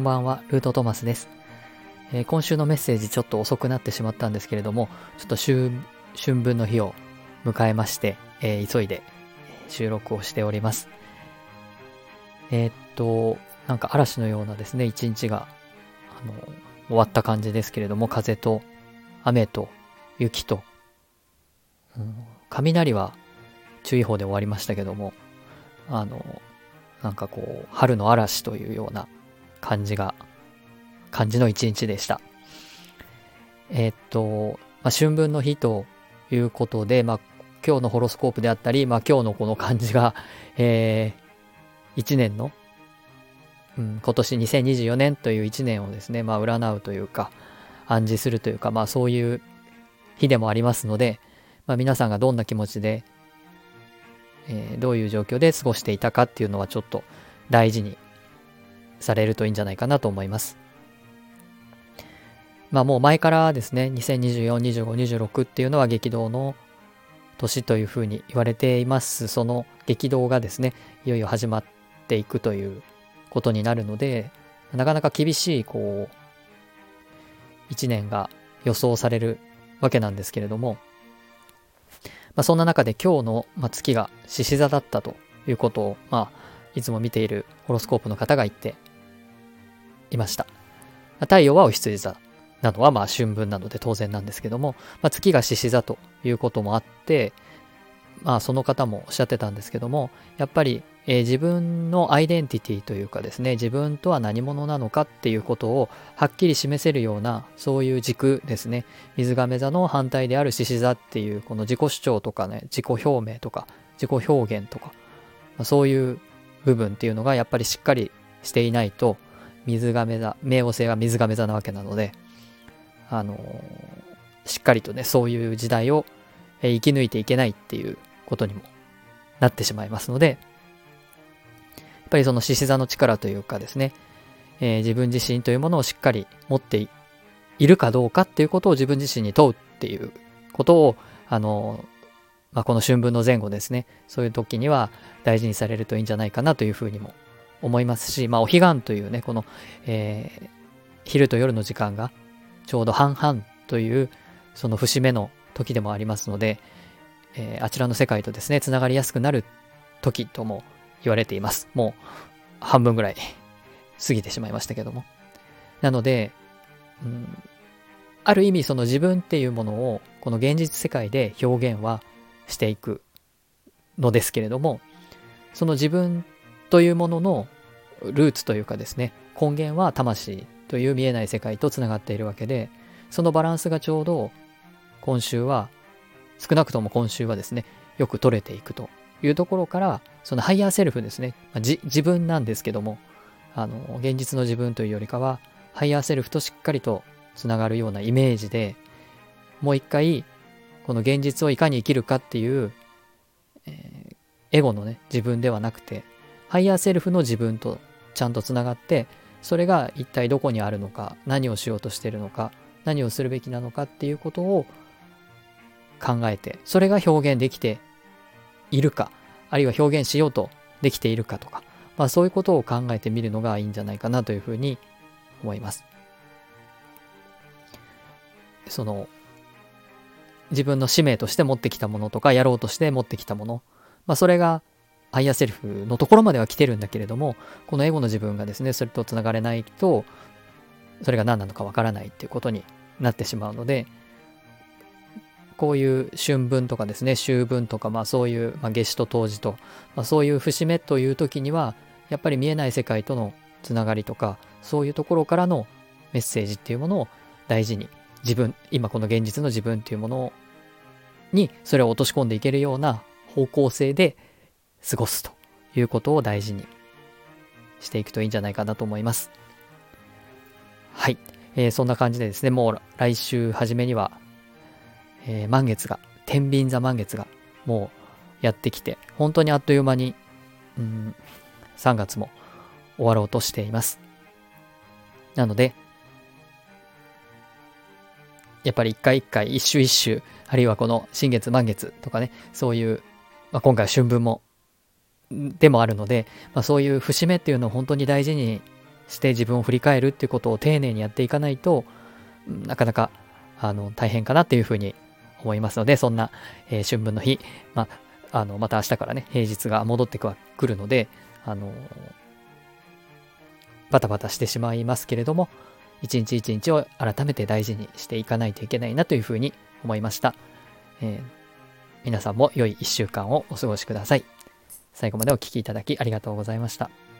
んばんは、ルートトマスです。今週のメッセージちょっと遅くなってしまったんですけれども、ちょっと春分の日を迎えまして、急いで収録をしております。なんか嵐のようなですね、一日が終わった感じですけれども、風と雨と雪と、雷は注意報で終わりましたけども、なんかこう春の嵐というような感じの一日でした。春分の日ということで、今日のホロスコープであったり、今日のこの感じが、一年の、今年2024年という一年をですね、占うというか、暗示するというか、そういう日でもありますので、皆さんがどんな気持ちで、どういう状況で過ごしていたかっていうのはちょっと大事にされるといいんじゃないかなと思います。もう前からですね、2024、25、26っていうのは激動の年というふうに言われています。その激動がですね、いよいよ始まっていくということになるので、なかなか厳しい一年が予想されるわけなんですけれども、そんな中で今日の月が獅子座だったということを、いつも見ているホロスコープの方が言っていました。太陽はお羊座なのは春分なので当然なんですけども、月が獅子座ということもあって、その方もおっしゃってたんですけども、やっぱり、自分のアイデンティティというかですね、自分とは何者なのかっていうことをはっきり示せるような、そういう軸ですね。水亀座の反対である獅子座っていう、この自己主張とかね、自己表明とか、自己表現とか、そういう部分っていうのがやっぱりしっかりしていないと、水亀座、冥王星が水亀座なわけなので、しっかりとね、そういう時代を生き抜いていけないっていうことにもなってしまいますので、やっぱりその獅子座の力というかですね、自分自身というものをしっかり持っているかどうかっていうことを自分自身に問うっていうことを、この春分の前後ですね、そういう時には大事にされるといいんじゃないかなというふうにも思いますし、お彼岸というね、この、昼と夜の時間がちょうど半々というその節目の時でもありますので、あちらの世界とですね、つながりやすくなる時とも言われています。もう半分ぐらい過ぎてしまいましたけども。なので、ある意味その自分っていうものをこの現実世界で表現はしていくのですけれども、その自分というもののルーツというかですね、根源は魂という見えない世界とつながっているわけで、そのバランスがちょうど少なくとも今週はですね、よく取れていくというところから、そのハイヤーセルフですね、自分なんですけども、現実の自分というよりかはハイヤーセルフとしっかりとつながるようなイメージで、もう一回この現実をいかに生きるかっていう、エゴのね自分ではなくて、ハイヤーセルフの自分とちゃんとつながって、それが一体どこにあるのか、何をしようとしているのか、何をするべきなのかっていうことを考えて、それが表現できているか、あるいは表現しようとできているかとか、そういうことを考えてみるのがいいんじゃないかなというふうに思います。その自分の使命として持ってきたものとか、やろうとして持ってきたもの、それがハイヤーセルフのところまでは来てるんだけれども、このエゴの自分がですね、それとつながれないと、それが何なのかわからないっていうことになってしまうので、こういう春分とかですね、秋分とか、そういう、夏至と冬至と、そういう節目という時には、やっぱり見えない世界とのつながりとか、そういうところからのメッセージっていうものを大事に、今この現実の自分っていうものにそれを落とし込んでいけるような方向性で過ごすということを大事にしていくといいんじゃないかなと思います。はい、そんな感じでですね、もう来週初めには満月が、天秤座満月がもうやってきて、本当にあっという間に3月も終わろうとしています。なのでやっぱり一回一回、一周一周、あるいはこの新月満月とかね、そういう、今回は春分もでもあるので、そういう節目っていうのを本当に大事にして自分を振り返るっていうことを丁寧にやっていかないと、なかなか大変かなっていうふうに思いますので、そんな、春分の日、また明日からね、平日が戻ってくるので、バタバタしてしまいますけれども、一日一日を改めて大事にしていかないといけないなというふうに思いました。皆さんも良い1週間をお過ごしください。最後までお聞きいただきありがとうございました。